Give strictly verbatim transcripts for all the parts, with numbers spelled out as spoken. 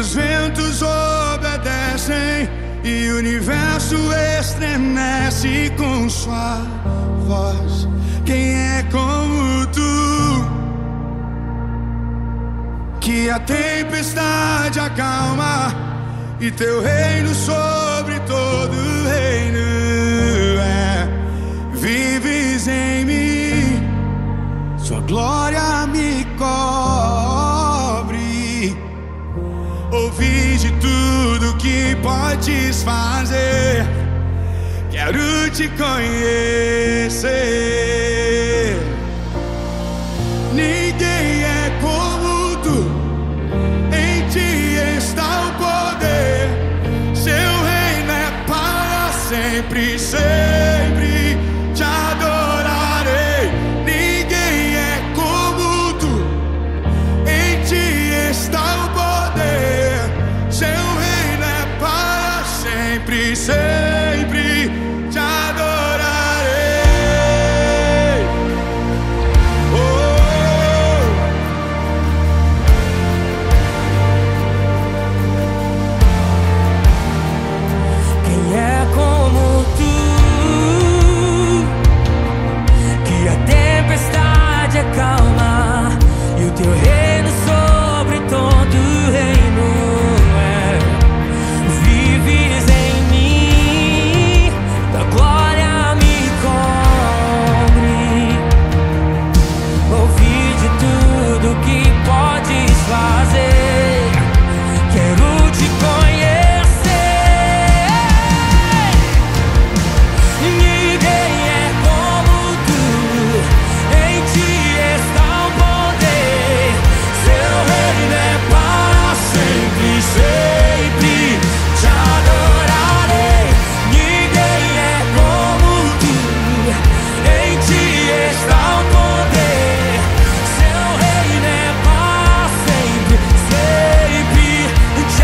os ventos obedecem e o universo estremece com sua voz. Quem é como tu, que a tempestade acalma e teu reino sobre todo reino é. Vives em mim, sua glória me cobre. Ouvi de tudo que podes fazer, quero te conhecer. Ninguém é como tu, em ti está o poder. Seu reino é para sempre, sempre te adorarei. Ninguém é como tu, em ti está o poder. Seu reino é para sempre, sempre te adorarei. Oh. Quem é como tu, que a tempestade acalma e o teu reino sobre todo o reino é. Vives em mim, da glória me cobre. Ouvi de tudo que podes fazer, quero te conhecer. Ninguém é como tu, em ti está o poder. Seu reino é para sempre, sempre te adorarei. Ninguém é como tu, em ti está o poder. Seu reino é para sempre, sempre te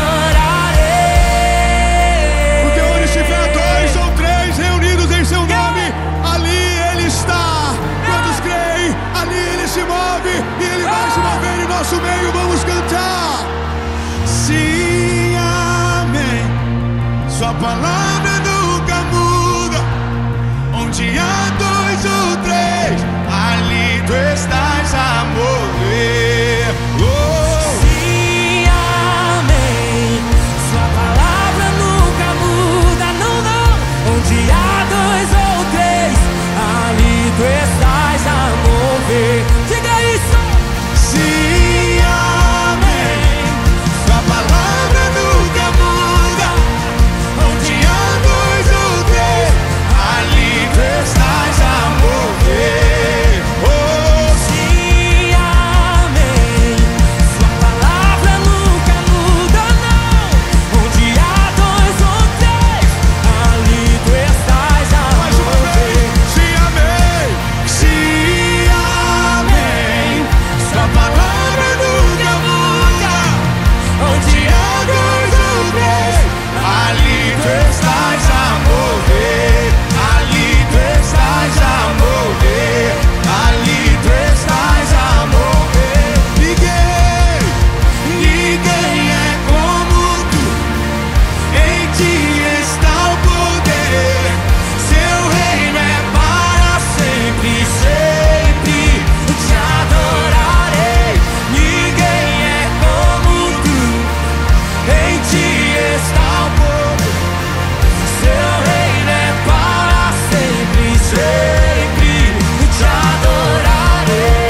adorarei. Porque onde estiver dois ou três reunidos em seu nome, ali ele está. Quantos creem, ali ele se move e ele vai se mover em nosso meio. Vamos cantar. Sim, amém. Sua palavra nunca muda. Onde há dois ou três, ali tu estás a mover. Oh. Sim, amém. Sua palavra nunca muda, não, não. Onde há dois ou três, ali tu estás a mover. Diga isso. Sim, amém. Sua palavra nunca muda. Onde há dois ou três, ali tu estás a mover. Oh, Sim, amém. Sua palavra nunca muda, não. Onde há dois ou três, ali tu estás a mais uma mover. vez. Sim, amém. Sim, amém. Sua palavra nunca muda. Onde há dois ou três, ali tu estás a mover. Ali tu estás a mover. Ali tu estás a mover. Ninguém, ninguém é como tu. Em ti está o poder. Seu reino é para sempre, sempre te adorarei. Ninguém é como tu. Em ti está o poder. Seu reino é para sempre, sempre te adorarei.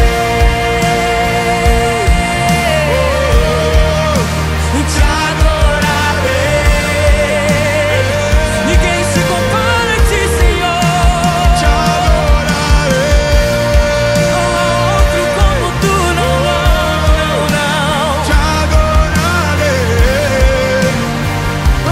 Oh, te adorarei. Ninguém se compara a ti, Senhor. Te adorarei. Não há outro como tu, não, não, não. Te adorarei. Oh.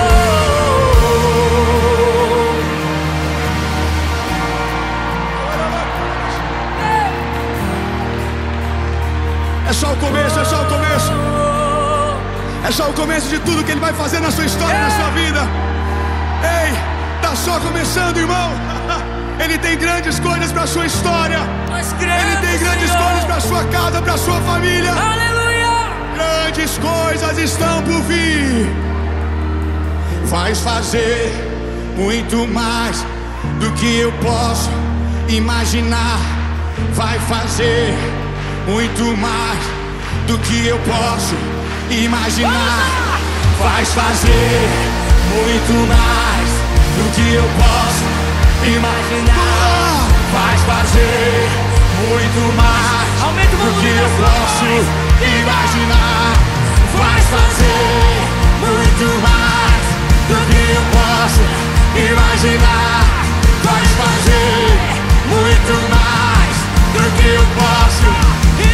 É só o começo, é só o começo. É só o começo de tudo que ele vai fazer na sua história, na sua vida. Ei, tá só começando, irmão. Ele tem grandes coisas para sua história. Nós cremos, Ele tem grandes Senhor. coisas para sua casa, para sua família. Aleluia. Grande grandes coisas estão por vir. Vais fazer muito mais do que eu posso imaginar. Vai fazer muito mais do que eu posso imaginar. Vais fazer muito mais do que eu posso imaginar. Vais fazer muito mais Aumenta o do volume que eu da sua posso voz. imaginar. Vais fazer muito mais do que eu posso imaginar. Vais fazer muito mais do que eu posso.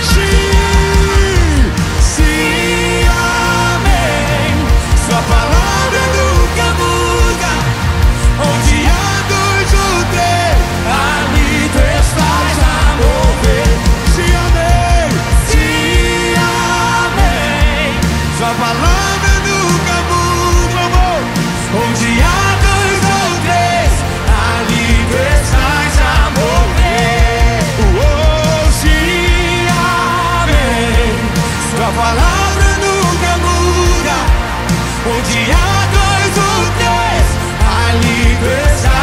Sim, sim, amém. Sua palavra nunca muda. Onde há dois ou três, ali tu estás a mover. Sim, amém. Sim, amém. Sua palavra nunca muda, amor. Onde há dois ou três, ali tu estás a mover. Oh, sim, amém. Sua palavra nunca muda. Onde há dois ou três, ali tu estás.